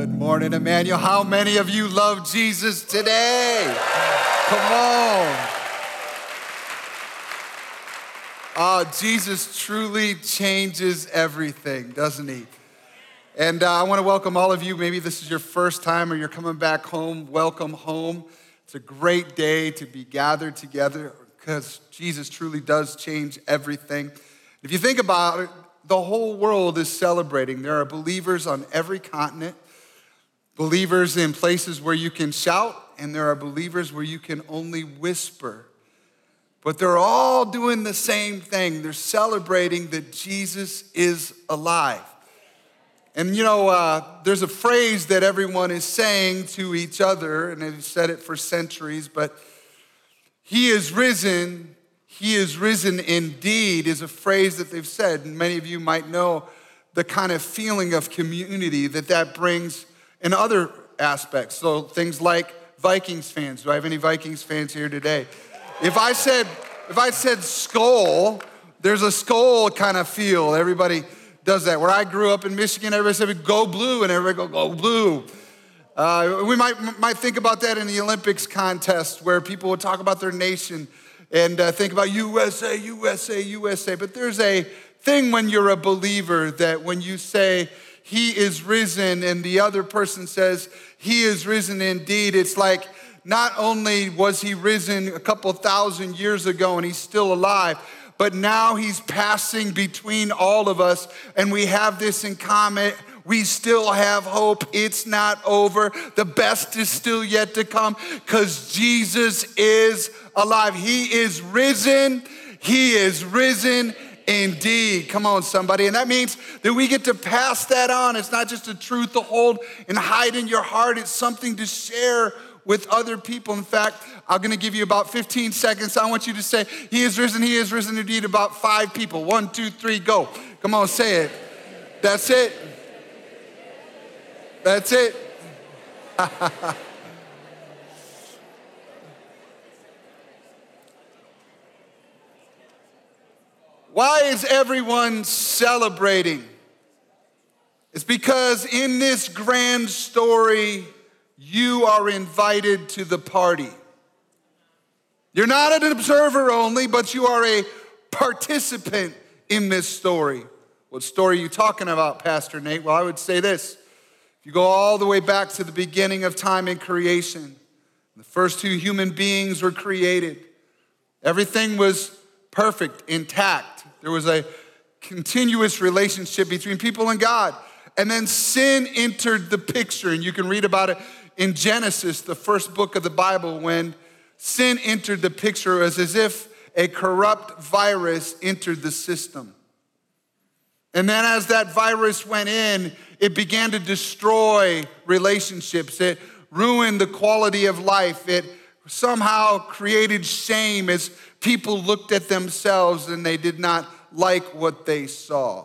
Good morning, Emmanuel. How many of you love Jesus today? Come on. Jesus truly changes everything, doesn't he? And I want to welcome all of you. Maybe this is your first time or you're coming back home. Welcome home. It's a great day to be gathered together because Jesus truly does change everything. If you think about it, the whole world is celebrating. There are believers on every continent, believers in places where you can shout, and there are believers where you can only whisper. But they're all doing the same thing. They're celebrating that Jesus is alive. And you know, there's a phrase that everyone is saying to each other, and they've said it for centuries, but he is risen indeed is a phrase that they've said. And many of you might know the kind of feeling of community that brings in other aspects. So things like Vikings fans. Do I have any Vikings fans here today? If I said Skol, there's a Skol kind of feel. Everybody does that. Where I grew up in Michigan, everybody said, go blue, and everybody go blue. We might think about that in the Olympics contest where people would talk about their nation and think about USA, USA, USA. But there's a thing when you're a believer that when you say, he is risen, and the other person says, he is risen indeed, it's like not only was he risen a couple thousand years ago and he's still alive, but now he's passing between all of us, and we have this in common. We still have hope. It's not over. The best is still yet to come because Jesus is alive. He is risen. He is risen indeed. Come on, somebody. And that means that we get to pass that on. It's not just a truth to hold and hide in your heart. It's something to share with other people. In fact, I'm going to give you about 15 seconds. I want you to say, he is risen indeed, about 5 people. 1, 2, 3, go. Come on, say it. That's it. That's it. Why is everyone celebrating? It's because in this grand story, you are invited to the party. You're not an observer only, but you are a participant in this story. What story are you talking about, Pastor Nate? Well, I would say this. If you go all the way back to the beginning of time and creation, the first 2 human beings were created. Everything was perfect, intact. There was a continuous relationship between people and God. And then sin entered the picture, and you can read about it in Genesis, the first book of the Bible, when sin entered the picture. It was as if a corrupt virus entered the system. And then as that virus went in, it began to destroy relationships. It ruined the quality of life. It somehow created shame as people looked at themselves and they did not like what they saw.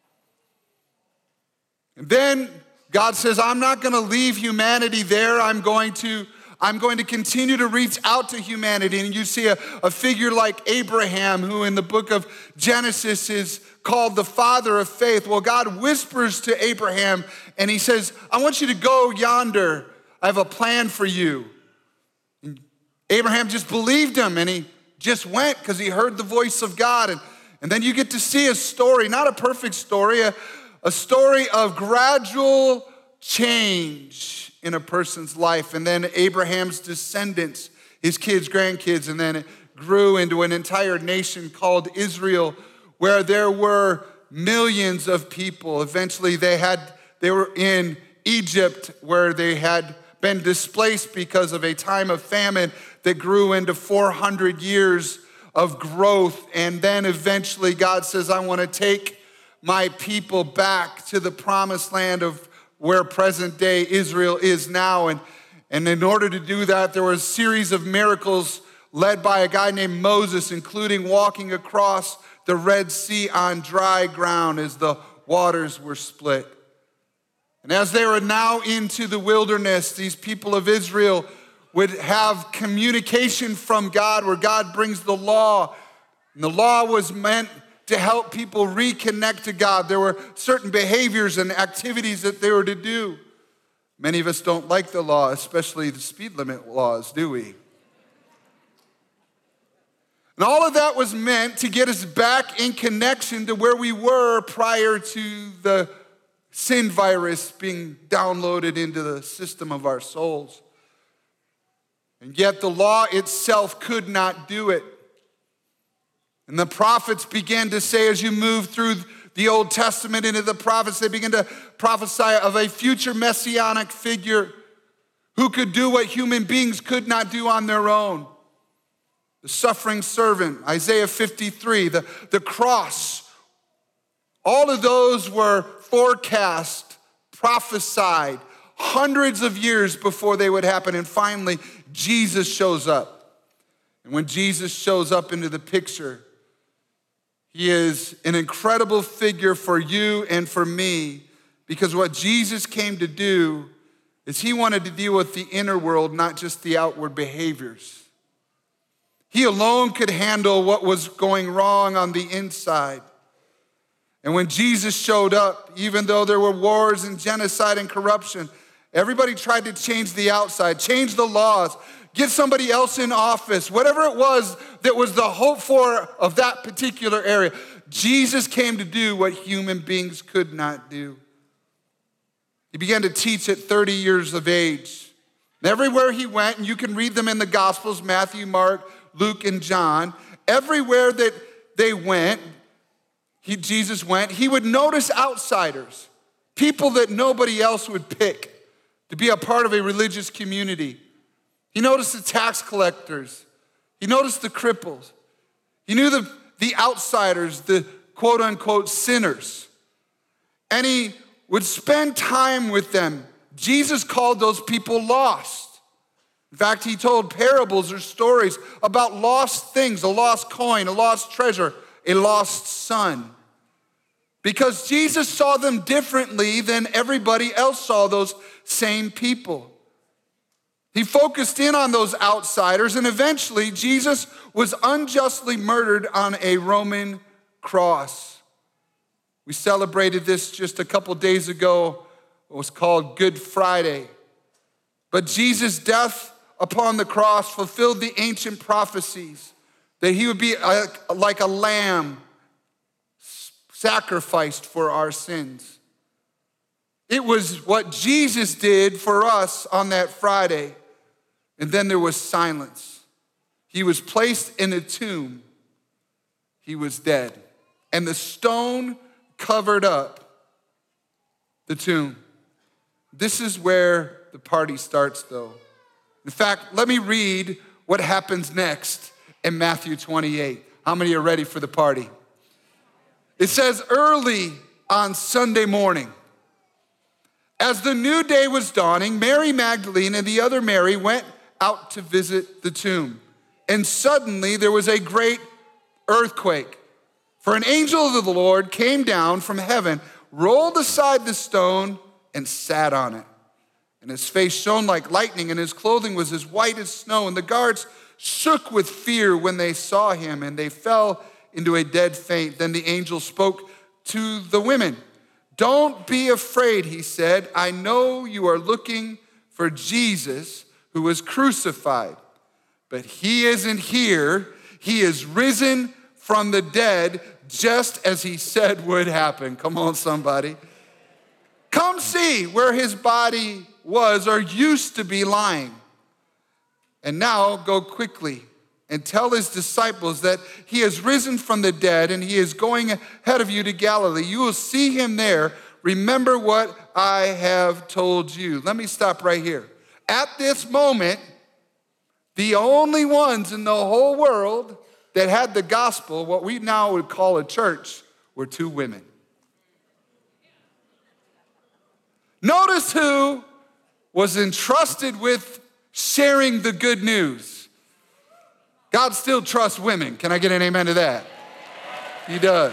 And then God says, I'm not going to leave humanity there. I'm going to continue to reach out to humanity. And you see a figure like Abraham, who in the book of Genesis is called the father of faith. Well, God whispers to Abraham and he says, I want you to go yonder. I have a plan for you. And Abraham just believed him and he just went because he heard the voice of God. And then you get to see a story, not a perfect story, a story of gradual change in a person's life. And then Abraham's descendants, his kids, grandkids, and then it grew into an entire nation called Israel, where there were millions of people. Eventually they were in Egypt, where they had been displaced because of a time of famine that grew into 400 years of growth. And then eventually God says, I want to take my people back to the promised land of where present day Israel is now. And in order to do that, there was a series of miracles led by a guy named Moses, including walking across the Red Sea on dry ground as the waters were split. And as they were now into the wilderness, these people of Israel would have communication from God, where God brings the law. And the law was meant to help people reconnect to God. There were certain behaviors and activities that they were to do. Many of us don't like the law, especially the speed limit laws, do we? And all of that was meant to get us back in connection to where we were prior to the sin virus being downloaded into the system of our souls. And yet the law itself could not do it. And the prophets began to say, as you move through the Old Testament into the prophets, they begin to prophesy of a future messianic figure who could do what human beings could not do on their own. The suffering servant, Isaiah 53, the cross. All of those were forecast, prophesied hundreds of years before they would happen. And finally, Jesus shows up. And when Jesus shows up into the picture, he is an incredible figure for you and for me, because what Jesus came to do is he wanted to deal with the inner world, not just the outward behaviors. He alone could handle what was going wrong on the inside. And when Jesus showed up, even though there were wars and genocide and corruption, everybody tried to change the outside, change the laws, get somebody else in office, whatever it was that was the hope for of that particular area. Jesus came to do what human beings could not do. He began to teach at 30 years of age. And everywhere he went, and you can read them in the Gospels, Matthew, Mark, Luke, and John, everywhere that they went, Jesus went, he would notice outsiders, people that nobody else would pick to be a part of a religious community. He noticed the tax collectors. He noticed the cripples. He knew the outsiders, the quote unquote sinners. And he would spend time with them. Jesus called those people lost. In fact, he told parables or stories about lost things, a lost coin, a lost treasure, a lost son. Because Jesus saw them differently than everybody else saw those same people. He focused in on those outsiders, and eventually Jesus was unjustly murdered on a Roman cross. We celebrated this just a couple days ago. It was called Good Friday. But Jesus' death upon the cross fulfilled the ancient prophecies that he would be like a lamb sacrificed for our sins. It was what Jesus did for us on that Friday. And then there was silence. He was placed in a tomb. He was dead. And the stone covered up the tomb. This is where the party starts, though. In fact, let me read what happens next in Matthew 28. How many are ready for the party? It says, early on Sunday morning, as the new day was dawning, Mary Magdalene and the other Mary went out to visit the tomb. And suddenly there was a great earthquake. For an angel of the Lord came down from heaven, rolled aside the stone, and sat on it. And his face shone like lightning, and his clothing was as white as snow. And the guards shook with fear when they saw him, and they fell into a dead faint. Then the angel spoke to the women. Don't be afraid, he said. I know you are looking for Jesus who was crucified. But he isn't here. He is risen from the dead, just as he said would happen. Come on, somebody. Come see where his body was or used to be lying. And now go quickly and tell his disciples that he has risen from the dead and he is going ahead of you to Galilee. You will see him there. Remember what I have told you. Let me stop right here. At this moment, the only ones in the whole world that had the gospel, what we now would call a church, were two women. Notice who was entrusted with sharing the good news. God still trusts women. Can I get an amen to that? He does.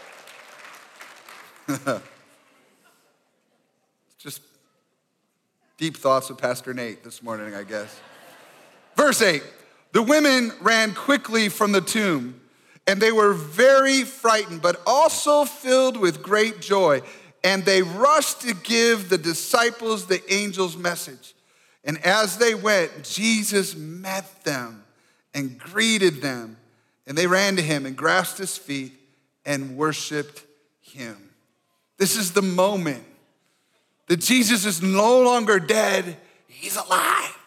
Just deep thoughts with Pastor Nate this morning, I guess. Verse 8, the women ran quickly from the tomb, and they were very frightened, but also filled with great joy. and they rushed to give the disciples the angel's message. And as they went, Jesus met them and greeted them. And they ran to him and grasped his feet and worshiped him. This is the moment that Jesus is no longer dead, he's alive.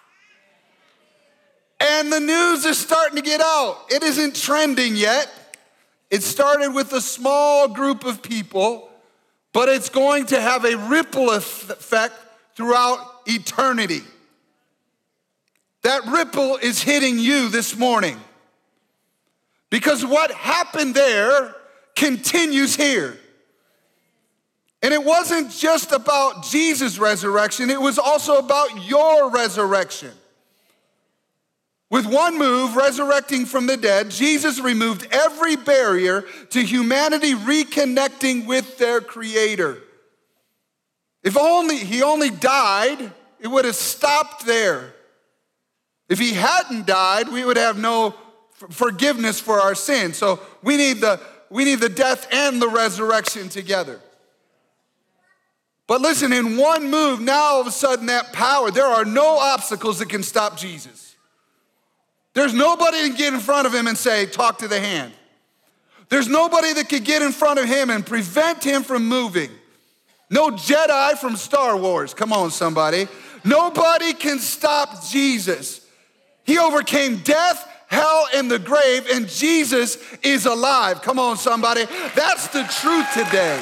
And the news is starting to get out. It isn't trending yet. It started with a small group of people, but it's going to have a ripple effect throughout eternity. That ripple is hitting you this morning. Because what happened there continues here. And it wasn't just about Jesus' resurrection, it was also about your resurrection. With one move, resurrecting from the dead, Jesus removed every barrier to humanity reconnecting with their Creator. If he only died, it would have stopped there. If he hadn't died, we would have no forgiveness for our sins. So we need the death and the resurrection together. But listen, in one move, now all of a sudden that power, there are no obstacles that can stop Jesus. There's nobody that can get in front of him and say, talk to the hand. There's nobody that could get in front of him and prevent him from moving. No Jedi from Star Wars. Come on, somebody. Nobody can stop Jesus. He overcame death, hell, and the grave, and Jesus is alive. Come on, somebody. That's the truth today.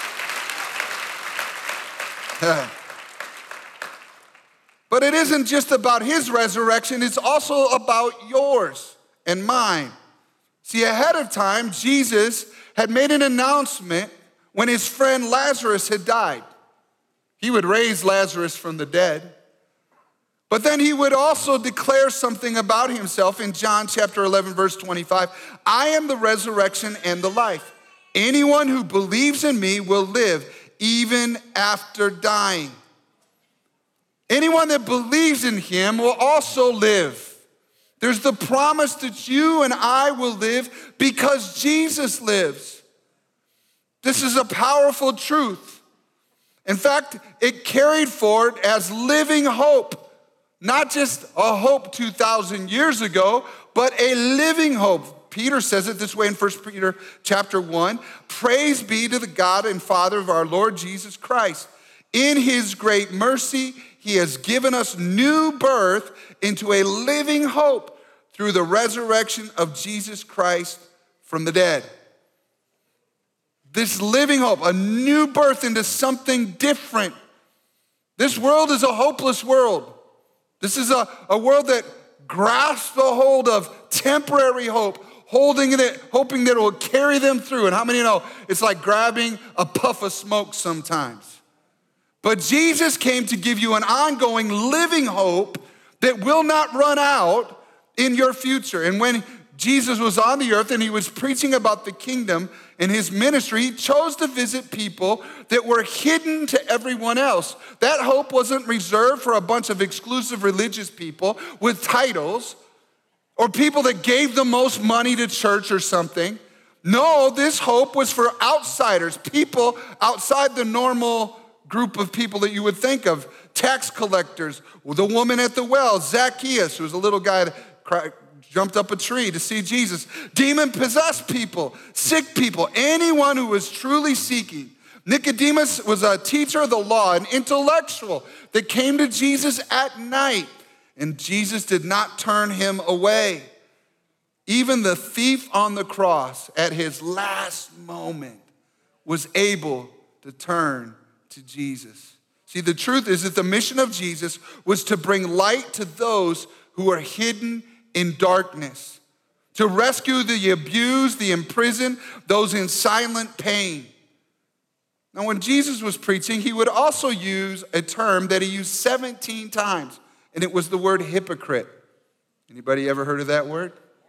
But it isn't just about his resurrection, it's also about yours and mine. See, ahead of time, Jesus had made an announcement when his friend Lazarus had died. He would raise Lazarus from the dead. But then he would also declare something about himself in John chapter 11, verse 25. I am the resurrection and the life. Anyone who believes in me will live even after dying. Anyone that believes in him will also live. There's the promise that you and I will live because Jesus lives. This is a powerful truth. In fact, it carried forward as living hope. Not just a hope 2,000 years ago, but a living hope. Peter says it this way in 1 Peter chapter 1. Praise be to the God and Father of our Lord Jesus Christ. In his great mercy, he has given us new birth into a living hope through the resurrection of Jesus Christ from the dead. This living hope, a new birth into something different. This world is a hopeless world. This is a world that grasps a hold of temporary hope, hoping that it will carry them through. And how many know it's like grabbing a puff of smoke sometimes? But Jesus came to give you an ongoing living hope that will not run out in your future. And when Jesus was on the earth and he was preaching about the kingdom in his ministry, he chose to visit people that were hidden to everyone else. That hope wasn't reserved for a bunch of exclusive religious people with titles or people that gave the most money to church or something. No, this hope was for outsiders, people outside the normal group of people that you would think of. Tax collectors, the woman at the well, Zacchaeus, who was a little guy that jumped up a tree to see Jesus. Demon-possessed people, sick people, anyone who was truly seeking. Nicodemus was a teacher of the law, an intellectual that came to Jesus at night, and Jesus did not turn him away. Even the thief on the cross at his last moment was able to turn to Jesus. See, the truth is that the mission of Jesus was to bring light to those who are hidden in darkness, to rescue the abused, the imprisoned, those in silent pain. Now, when Jesus was preaching, he would also use a term that he used 17 times, and it was the word hypocrite. Anybody ever heard of that word?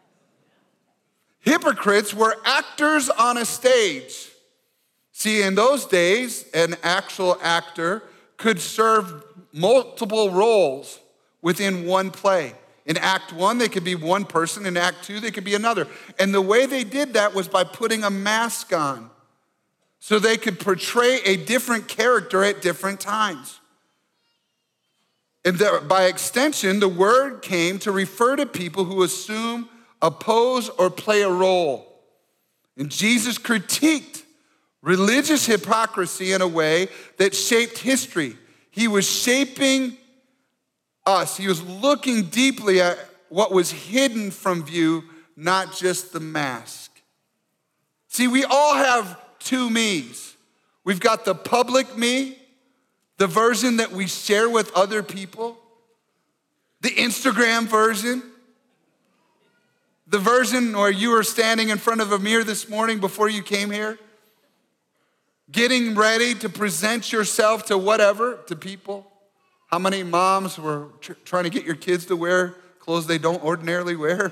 Hypocrites were actors on a stage. See, in those days, an actual actor could serve multiple roles within one play. In Act 1, they could be one person. In Act 2, they could be another. And the way they did that was by putting a mask on. so they could portray a different character at different times. And by extension, the word came to refer to people who assume, oppose, or play a role. And Jesus critiqued religious hypocrisy in a way that shaped history. He was shaping us. He was looking deeply at what was hidden from view, not just the mask. See, we all have two me's. We've got the public me, the version that we share with other people, the Instagram version, the version where you were standing in front of a mirror this morning before you came here, getting ready to present yourself to whatever, to people. How many moms were trying to get your kids to wear clothes they don't ordinarily wear?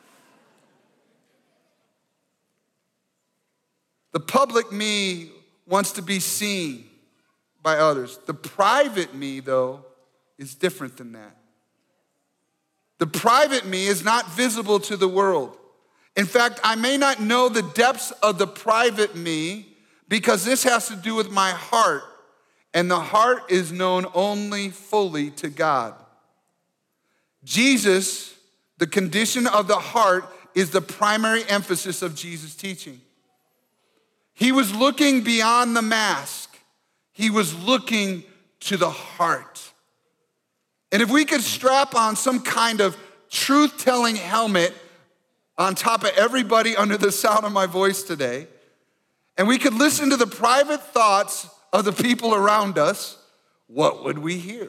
The public me wants to be seen by others. The private me, though, is different than that. The private me is not visible to the world. In fact, I may not know the depths of the private me because this has to do with my heart, and the heart is known only fully to God. Jesus, the condition of the heart, is the primary emphasis of Jesus' teaching. He was looking beyond the mask. He was looking to the heart. And if we could strap on some kind of truth-telling helmet on top of everybody under the sound of my voice today, and we could listen to the private thoughts of the people around us, what would we hear?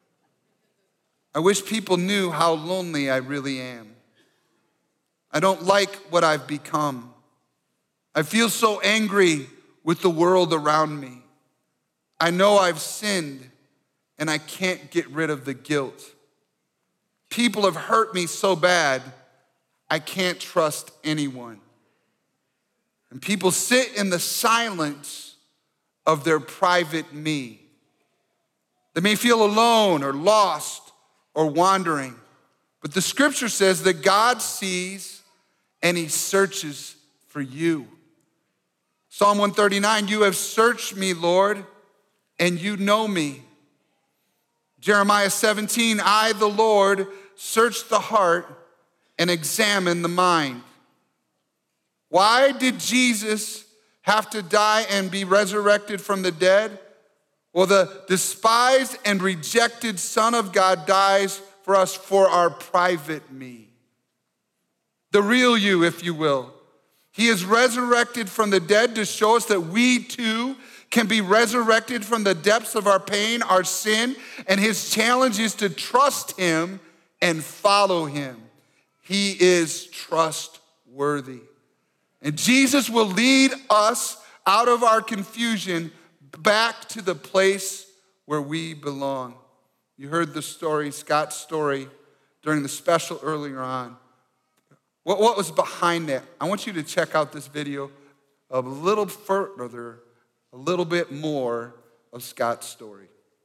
I wish people knew how lonely I really am. I don't like what I've become. I feel so angry with the world around me. I know I've sinned and I can't get rid of the guilt. People have hurt me so bad, I can't trust anyone. And people sit in the silence of their private me. They may feel alone or lost or wandering, but the scripture says that God sees and he searches for you. Psalm 139, you have searched me, Lord, and you know me. Jeremiah 17, I, the Lord, search the heart and examine the mind. Why did Jesus have to die and be resurrected from the dead? Well, the despised and rejected Son of God dies for us for our private me. The real you, if you will. He is resurrected from the dead to show us that we too can be resurrected from the depths of our pain, our sin, and his challenge is to trust him and follow him. He is trustworthy. And Jesus will lead us out of our confusion back to the place where we belong. You heard the story, Scott's story, during the special earlier on. What was behind that? I want you to check out this video of a little further, a little bit more of Scott's story.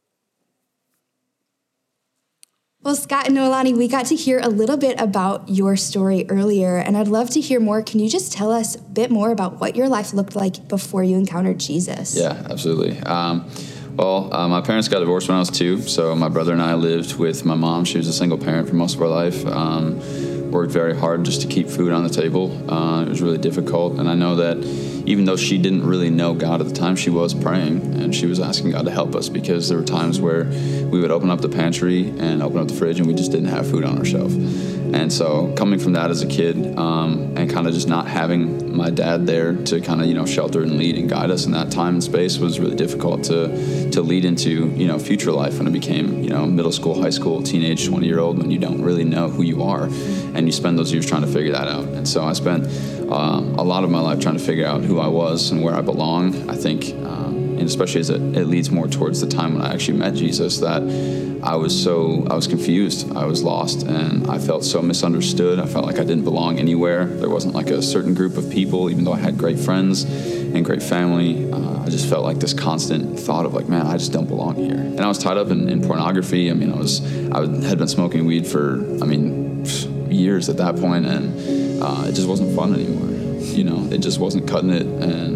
Well, Scott and Noelani, we got to hear a little bit about your story earlier, and I'd love to hear more. Can you just tell us a bit more about what your life looked like before you encountered Jesus? Yeah, absolutely. My parents got divorced when I was 2, so my brother and I lived with my mom. She was a single parent for most of our life. Worked very hard just to keep food on the table. It was really difficult, and I know that even though she didn't really know God at the time, she was praying, and she was asking God to help us because there were times where we would open up the pantry and open up the fridge and we just didn't have food on our shelf. And so coming from that as a kid and kind of just not having my dad there to kind of, shelter and lead and guide us in that time and space was really difficult to lead into, future life when it became, middle school, high school, teenage, 20-year-old, when you don't really know who you are and you spend those years trying to figure that out. And so I spent a lot of my life trying to figure out who I was and where I belong. I think, and especially as it leads more towards the time when I actually met Jesus, that I was confused, I was lost, and I felt so misunderstood. I felt like I didn't belong anywhere. There wasn't like a certain group of people, even though I had great friends and great family. I just felt like this constant thought of like, man, I just don't belong here. And I was tied up in pornography. I had been smoking weed for, years at that point, and it just wasn't fun anymore. It just wasn't cutting it, and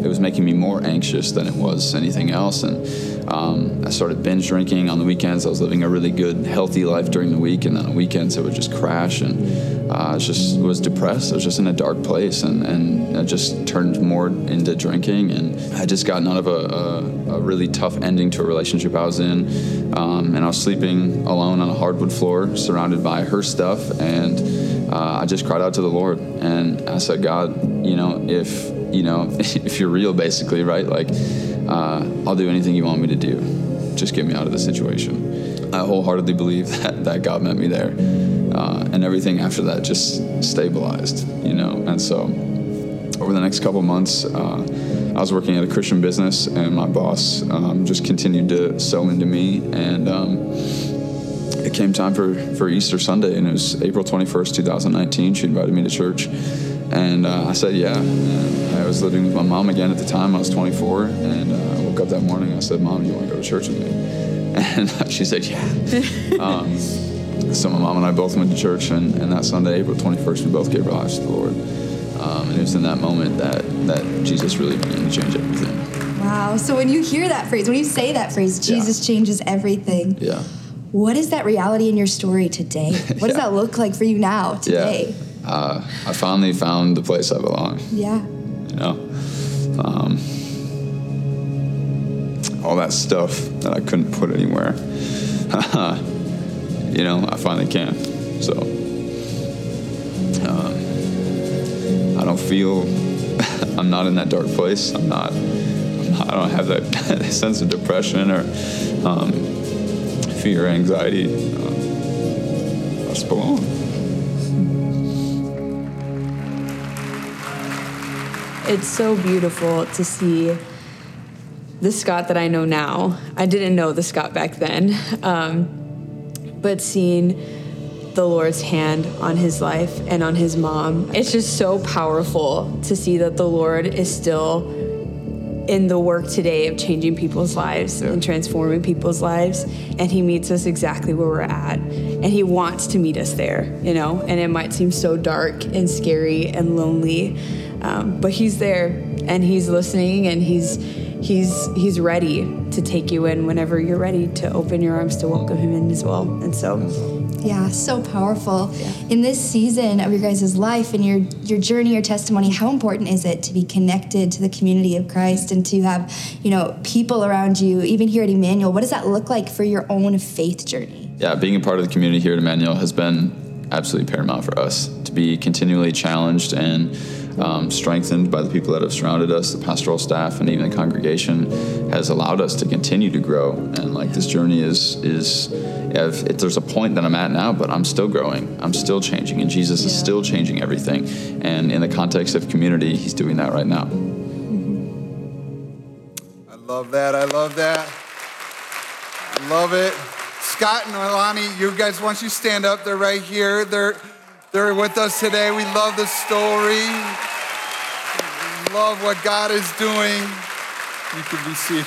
it was making me more anxious than it was anything else. And I started binge drinking on the weekends. I was living a really good, healthy life during the week, and then on weekends it would just crash. And I was depressed. I was just in a dark place, and I just turned more into drinking. And I just gotten out of a really tough ending to a relationship I was in, and I was sleeping alone on a hardwood floor, surrounded by her stuff, and I just cried out to the Lord, and I said, God, if you're real, basically, right? Like, I'll do anything you want me to do. Just get me out of this situation. I wholeheartedly believe that God met me there, and everything after that just stabilized, And so, over the next couple months, I was working at a Christian business, and my boss just continued to sow into me, and it came time for Easter Sunday, and it was April 21st, 2019. She invited me to church, and I said yeah. And I was living with my mom again at the time. I was 24, and I woke up that morning. I said, Mom, do you want to go to church with me? And she said, yeah. So my mom and I both went to church, and that Sunday, April 21st, we both gave our lives to the Lord. And it was in that moment that Jesus really began to change everything. Wow. So when you hear that phrase, when you say that phrase, Jesus changes everything. Yeah. What is that reality in your story today? What does that look like for you now, today? Yeah. I finally found the place I belong. Yeah. All that stuff that I couldn't put anywhere, I finally can. So, I don't feel, I'm not in that dark place. I don't have that sense of depression or fear, anxiety. I just belong. It's so beautiful to see the Scott that I know now. I didn't know the Scott back then, but seeing the Lord's hand on his life and on his mom, it's just so powerful to see that the Lord is still in the work today of changing people's lives and transforming people's lives, and he meets us exactly where we're at, and he wants to meet us there, and it might seem so dark and scary and lonely, but he's there, and he's listening, and he's ready to take you in whenever you're ready to open your arms to welcome him in as well. And so yeah, so powerful. Yeah. In this season of your guys' life and your journey, your testimony, how important is it to be connected to the community of Christ and to have, people around you, even here at Emmanuel? What does that look like for your own faith journey? Yeah, being a part of the community here at Emmanuel has been absolutely paramount for us to be continually challenged and strengthened by the people that have surrounded us. The pastoral staff and even the congregation has allowed us to continue to grow. And this journey is if there's a point that I'm at now, but I'm still growing. I'm still changing, and Jesus is still changing everything. And in the context of community, he's doing that right now. I love that. I love it. Scott and Alani, you guys, once you stand up, they're right here. They're with us today. We love the story. We love what God is doing. You can be seated.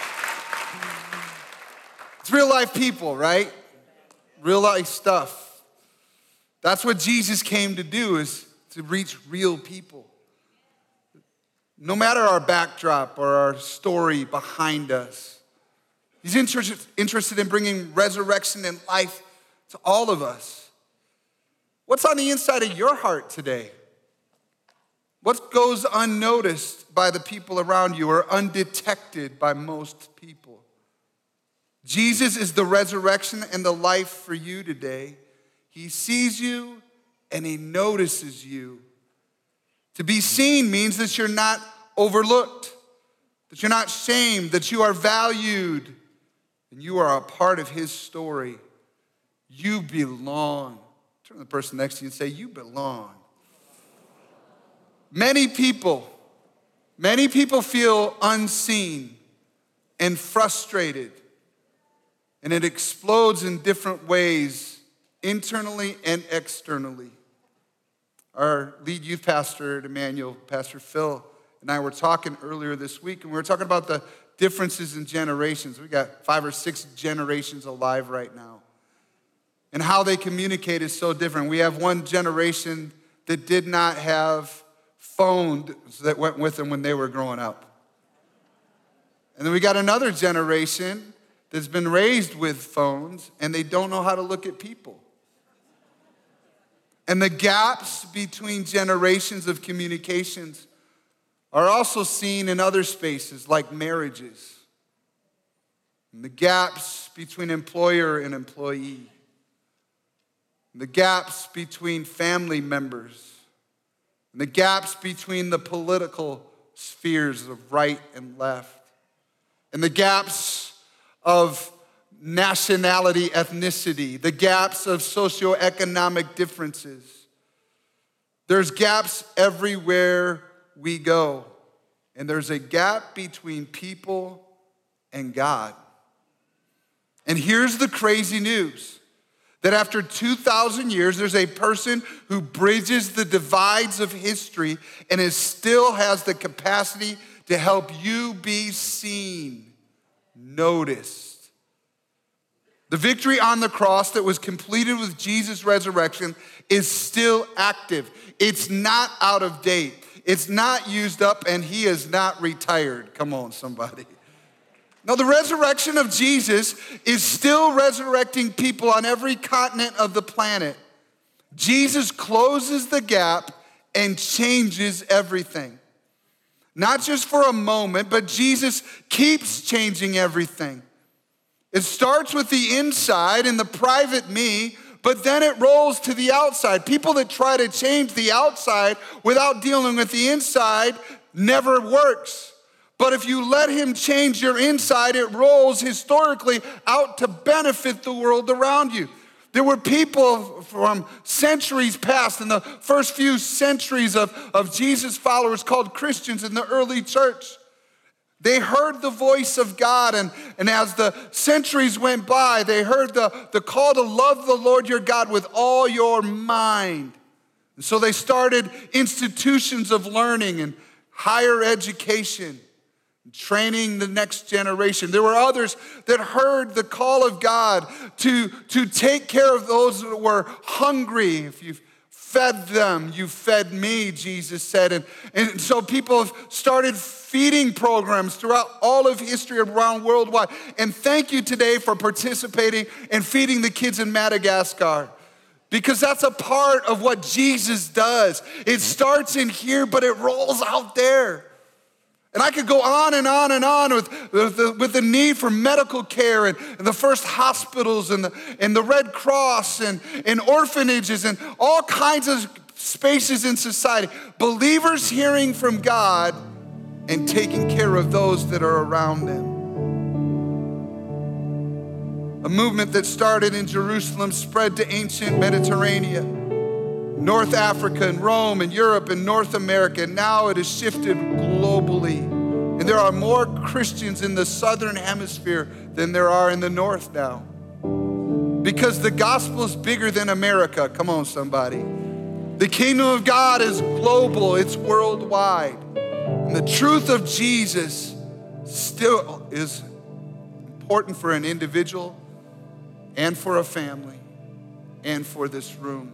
It's real life people, right? Real life stuff. That's what Jesus came to do, is to reach real people. No matter our backdrop or our story behind us, he's interested in bringing resurrection and life to all of us. What's on the inside of your heart today? What goes unnoticed by the people around you or undetected by most people? Jesus is the resurrection and the life for you today. He sees you and he notices you. To be seen means that you're not overlooked, that you're not shamed, that you are valued, and you are a part of his story. You belong. Turn to the person next to you and say, you belong. Many people feel unseen and frustrated, and it explodes in different ways, internally and externally. Our lead youth pastor at Emmanuel, Pastor Phil, and I were talking earlier this week, and we were talking about the differences in generations. We got 5 or 6 generations alive right now. And how they communicate is so different. We have one generation that did not have phones that went with them when they were growing up. And then we got another generation that's been raised with phones and they don't know how to look at people. And the gaps between generations of communications are also seen in other spaces like marriages. And the gaps between employer and employee. And the gaps between family members. And the gaps between the political spheres of right and left. And the gaps of nationality, ethnicity, the gaps of socioeconomic differences. There's gaps everywhere we go. And there's a gap between people and God. And here's the crazy news, that after 2,000 years, there's a person who bridges the divides of history and still has the capacity to help you be seen, noticed. The victory on the cross that was completed with Jesus' resurrection is still active. It's not out of date. It's not used up, and he is not retired. Come on, somebody. No, the resurrection of Jesus is still resurrecting people on every continent of the planet. Jesus closes the gap and changes everything. Not just for a moment, but Jesus keeps changing everything. It starts with the inside and the private me, but then it rolls to the outside. People that try to change the outside without dealing with the inside never works. But if you let him change your inside, it rolls historically out to benefit the world around you. There were people from centuries past, in the first few centuries of Jesus' followers called Christians in the early church. They heard the voice of God, and as the centuries went by, they heard the call to love the Lord your God with all your mind. And so they started institutions of learning and higher education, training the next generation. There were others that heard the call of God to take care of those that were hungry. If you've fed them, you fed me, Jesus said. And so people have started feeding programs throughout all of history around worldwide. And thank you today for participating and feeding the kids in Madagascar. Because that's a part of what Jesus does. It starts in here, but it rolls out there. And I could go on and on and on with the need for medical care and the first hospitals and the Red Cross and orphanages and all kinds of spaces in society. Believers hearing from God and taking care of those that are around them. A movement that started in Jerusalem spread to ancient Mediterranean, North Africa and Rome and Europe and North America. Now it has shifted globally. And there are more Christians in the southern hemisphere than there are in the north now. Because the gospel is bigger than America. Come on, somebody. The kingdom of God is global, it's worldwide. And the truth of Jesus still is important for an individual and for a family and for this room.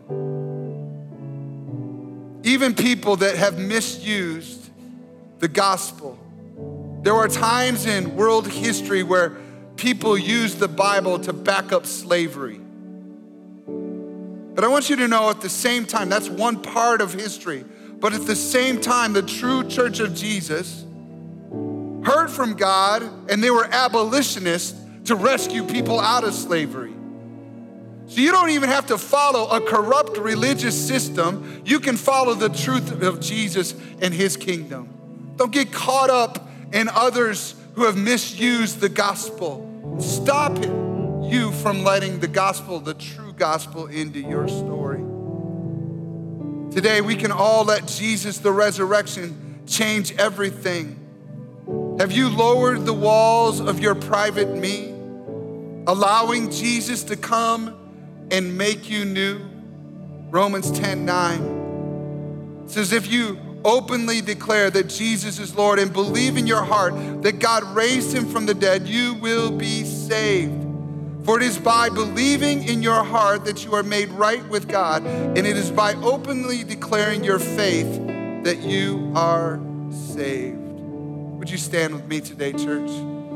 Even people that have misused the gospel. There are times in world history where people use the Bible to back up slavery. But I want you to know at the same time, that's one part of history. But at the same time, the true church of Jesus heard from God and they were abolitionists to rescue people out of slavery. So you don't even have to follow a corrupt religious system. You can follow the truth of Jesus and his kingdom. Don't get caught up in others who have misused the gospel. Stop you from letting the gospel, the true gospel, into your story. Today, we can all let Jesus, the resurrection, change everything. Have you lowered the walls of your private me, allowing Jesus to come and make you new? Romans 10:9 says, if you openly declare that Jesus is Lord and believe in your heart that God raised him from the dead, you will be saved. For it is by believing in your heart that you are made right with God, and it is by openly declaring your faith that you are saved. Would you stand with me today, church?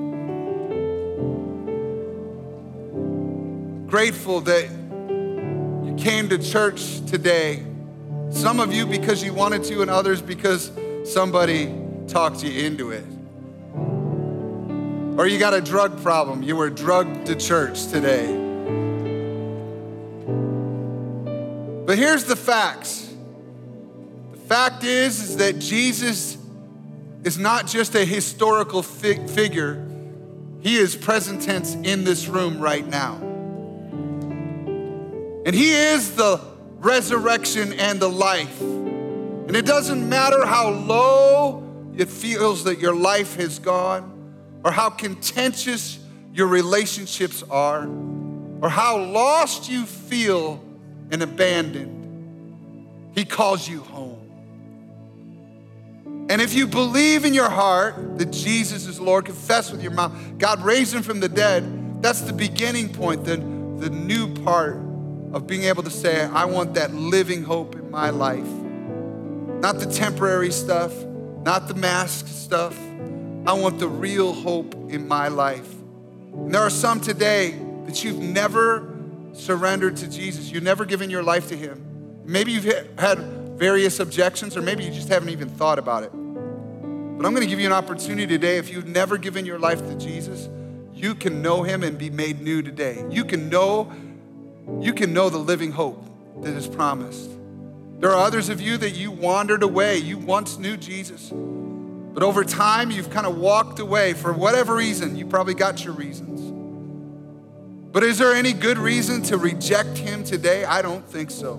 Grateful that you came to church today. Some of you because you wanted to, and others because somebody talked you into it. Or you got a drug problem. You were drugged to church today. But here's the facts. The fact is that Jesus is not just a historical figure. He is present tense in this room right now. And he is the resurrection and the life. And it doesn't matter how low it feels that your life has gone, or how contentious your relationships are, or how lost you feel and abandoned. He calls you home. And if you believe in your heart that Jesus is Lord, confess with your mouth, God raised him from the dead, that's the beginning point, the new part of being able to say, I want that living hope in my life. Not the temporary stuff, not the mask stuff. I want the real hope in my life. And there are some today that you've never surrendered to Jesus. You've never given your life to him. Maybe you've had various objections, or maybe you just haven't even thought about it. But I'm gonna give you an opportunity today. If you've never given your life to Jesus, you can know him and be made new today. You can know the living hope that is promised. There are others of you that you wandered away. You once knew Jesus, but over time you've kind of walked away for whatever reason. You probably got your reasons. But is there any good reason to reject him today? I don't think so.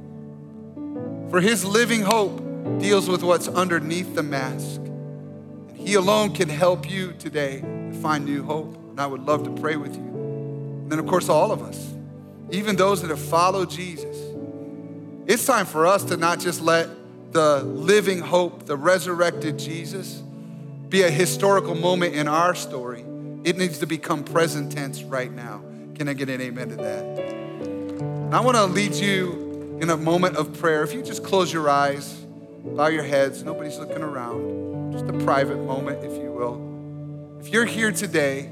For his living hope deals with what's underneath the mask. And he alone can help you today to find new hope. And I would love to pray with you. And then of course, all of us, even those that have followed Jesus, it's time for us to not just let the living hope, the resurrected Jesus, be a historical moment in our story. It needs to become present tense right now. Can I get an amen to that? And I want to lead you in a moment of prayer. If you just close your eyes, bow your heads, nobody's looking around, just a private moment, if you will. If you're here today,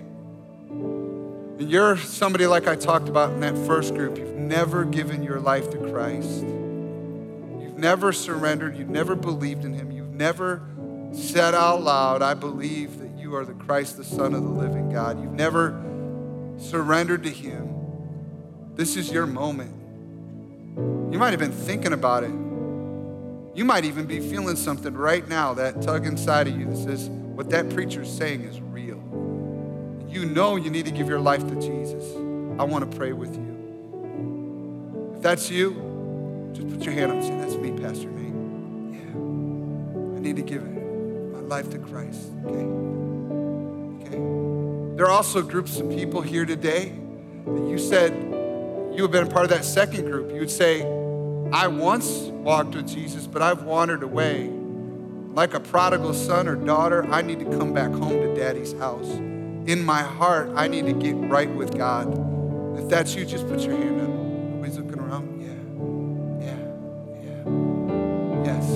and you're somebody like I talked about in that first group, you've never given your life to Christ. You've never surrendered. You've never believed in him. You've never said out loud, I believe that you are the Christ, the Son of the living God. You've never surrendered to him. This is your moment. You might have been thinking about it. You might even be feeling something right now, that tug inside of you that says, what that preacher's saying is real. You know you need to give your life to Jesus. I want to pray with you. If that's you, just put your hand up and say, that's me, Pastor Nate. Yeah, I need to give my life to Christ, okay? There are also groups of people here today that you said you have been a part of that second group. You would say, I once walked with Jesus, but I've wandered away. Like a prodigal son or daughter, I need to come back home to daddy's house. In my heart, I need to get right with God. If that's you, just put your hand up. Nobody's looking around. Yeah. Yes.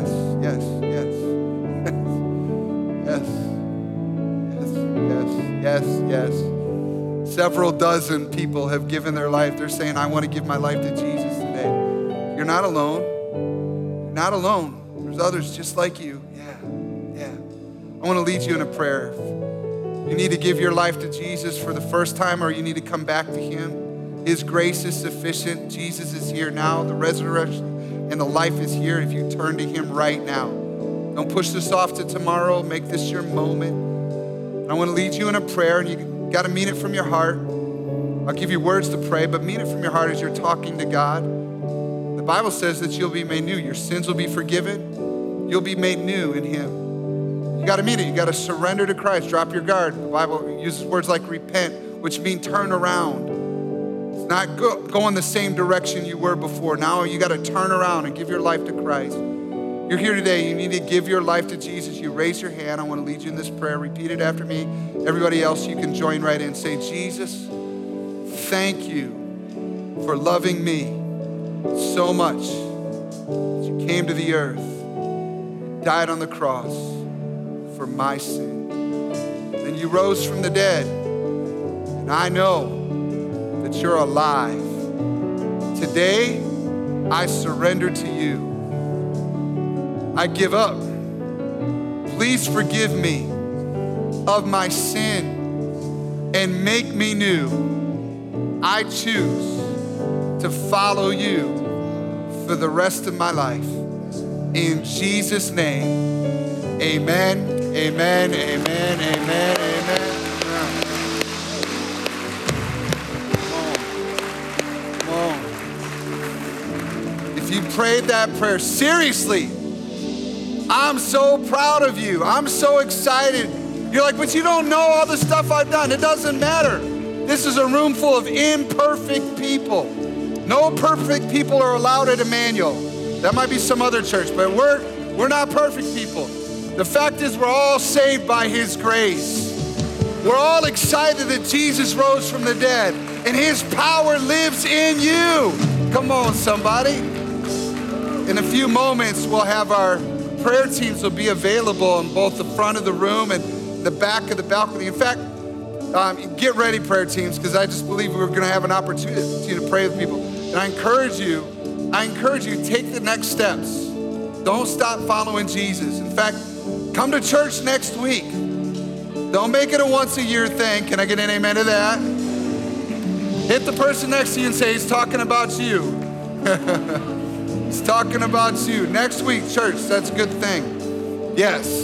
Several dozen people have given their life. They're saying, I want to give my life to Jesus today. You're not alone. You're not alone. There's others just like you. Yeah. I want to lead you in a prayer. You need to give your life to Jesus for the first time, or you need to come back to him. His grace is sufficient. Jesus is here now. The resurrection and the life is here if you turn to him right now. Don't push this off to tomorrow. Make this your moment. And I want to lead you in a prayer, and you got to mean it from your heart. I'll give you words to pray, but mean it from your heart as you're talking to God. The Bible says that you'll be made new. Your sins will be forgiven. You'll be made new in him. You got to mean it. You got to surrender to Christ. Drop your guard. The Bible uses words like repent, which mean turn around. It's not go in the same direction you were before. Now you got to turn around and give your life to Christ. You're here today. You need to give your life to Jesus. You raise your hand. I want to lead you in this prayer. Repeat it after me. Everybody else, you can join right in. Say, Jesus, thank you for loving me so much that you came to the earth died on the cross for my sin. And you rose from the dead. And I know that you're alive. Today, I surrender to you. I give up. Please forgive me of my sin and make me new. I choose to follow you for the rest of my life. In Jesus' name, amen, amen, amen, amen, amen. Come on. If you prayed that prayer, seriously, I'm so proud of you. I'm so excited. You're like, but you don't know all the stuff I've done. It doesn't matter. This is a room full of imperfect people. No perfect people are allowed at Emmanuel. That might be some other church, but we're not perfect people. The fact is we're all saved by his grace. We're all excited that Jesus rose from the dead and his power lives in you. Come on, somebody. In a few moments, we'll have our prayer teams will be available in both the front of the room and the back of the balcony. In fact, get ready, prayer teams, because I just believe we're going to have an opportunity to pray with people. And I encourage you, take the next steps. Don't stop following Jesus. In fact, come to church next week. Don't make it a once a year thing. Can I get an amen to that? Hit the person next to you and say, he's talking about you. He's talking about you. Next week, church, that's a good thing. Yes.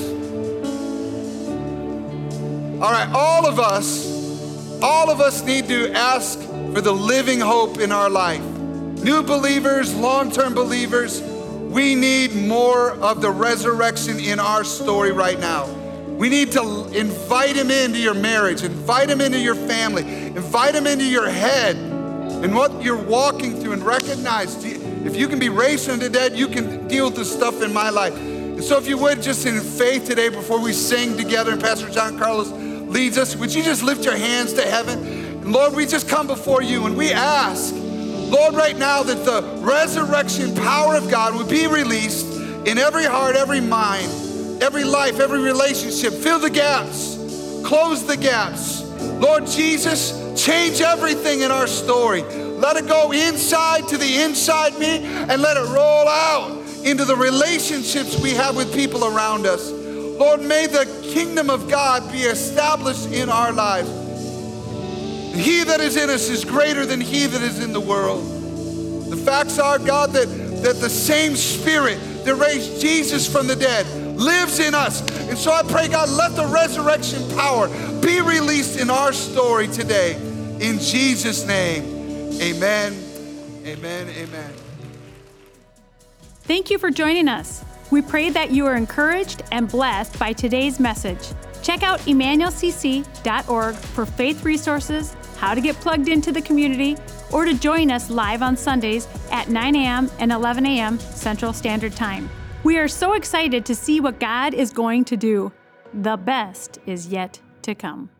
All right, all of us need to ask for the living hope in our life. New believers, long-term believers, we need more of the resurrection in our story right now. We need to invite him into your marriage, invite him into your family, invite him into your head and what you're walking through, and recognize if you can be raised from the dead, you can deal with the stuff in my life. And so if you would, just in faith today, before we sing together and Pastor John Carlos leads us, would you just lift your hands to heaven? And Lord, we just come before you and we ask, Lord, right now that the resurrection power of God would be released in every heart, every mind, every life, every relationship. Fill the gaps, close the gaps. Lord Jesus, change everything in our story. Let it go inside to the inside me and let it roll out into the relationships we have with people around us. Lord, may the kingdom of God be established in our lives. He that is in us is greater than he that is in the world. The facts are, God, that the same Spirit that raised Jesus from the dead lives in us. And so I pray, God, let the resurrection power be released in our story today. In Jesus' name, amen, amen, amen. Thank you for joining us. We pray that you are encouraged and blessed by today's message. Check out emmanuelcc.org for faith resources, how to get plugged into the community, or to join us live on Sundays at 9 a.m. and 11 a.m. Central Standard Time. We are so excited to see what God is going to do. The best is yet to come.